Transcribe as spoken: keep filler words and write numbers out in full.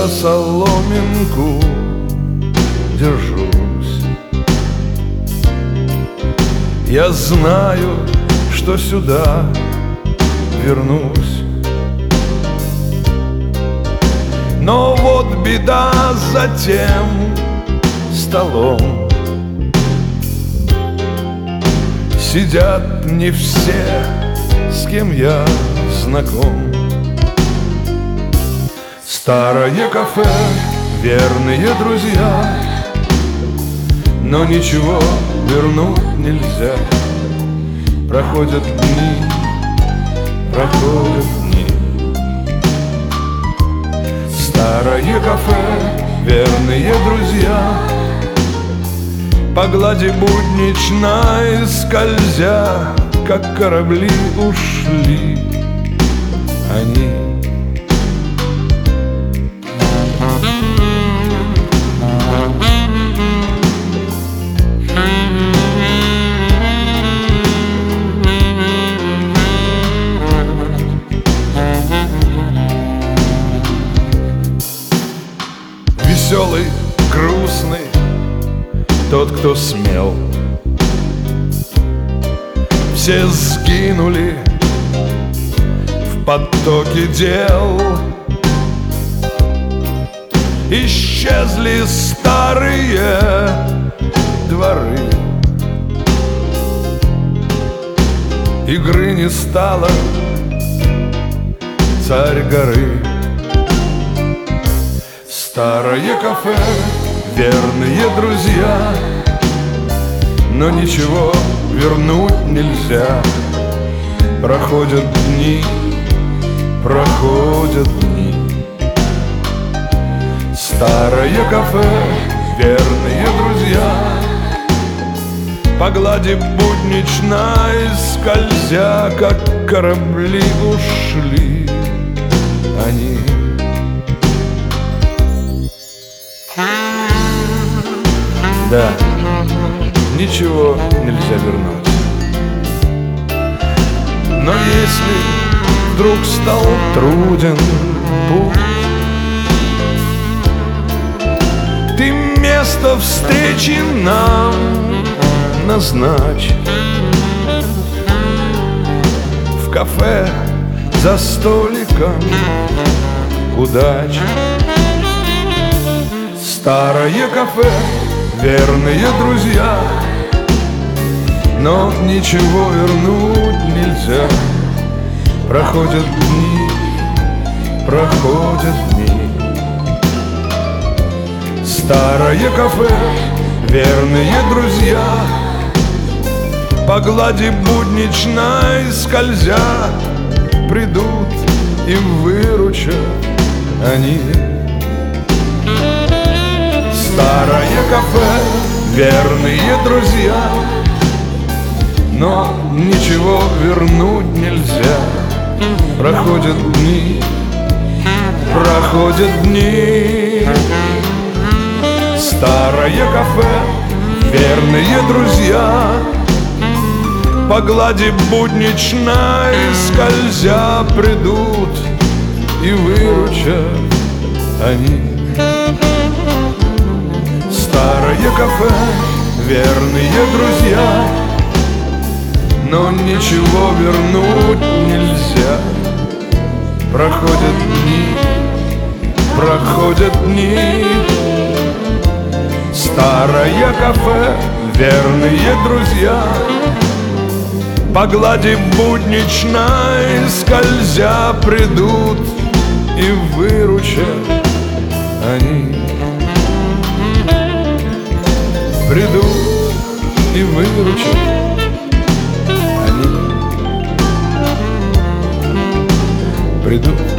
за соломинку держусь. Я знаю, что сюда вернусь. Но вот беда за тем столом. Сидят не все, с кем я знаком. Старое кафе, верные друзья, но ничего вернуть нельзя. Проходят дни, проходят дни. Старое кафе, верные друзья, по глади будничной скользя, как корабли ушли они. Веселый, грустный, тот, кто смел. Все сгинули в потоке дел. Исчезли старые дворы. Игры не стало, царь горы. Старое кафе, верные друзья, но ничего вернуть нельзя. Проходят дни, проходят дни. Старое кафе, верные друзья, по глади будничной скользя, как корабли ушли они. Да, ничего нельзя вернуть. Но если вдруг стал труден путь, ты место встречи нам назначь. В кафе за столиком удач. Старое кафе, верные друзья, но ничего вернуть нельзя. Проходят дни, проходят дни. Старое кафе, верные друзья, по глади будничной скользя, придут и выручат они. Старое кафе, верные друзья, но ничего вернуть нельзя. Проходят дни, проходят дни. Старое кафе, верные друзья, по глади будничной скользя, придут и выручат они. Старое кафе, верные друзья, но ничего вернуть нельзя. Проходят дни, проходят дни. Старое кафе, верные друзья, по глади будничной скользя, придут и выручат они. Придут и выручат они. Придут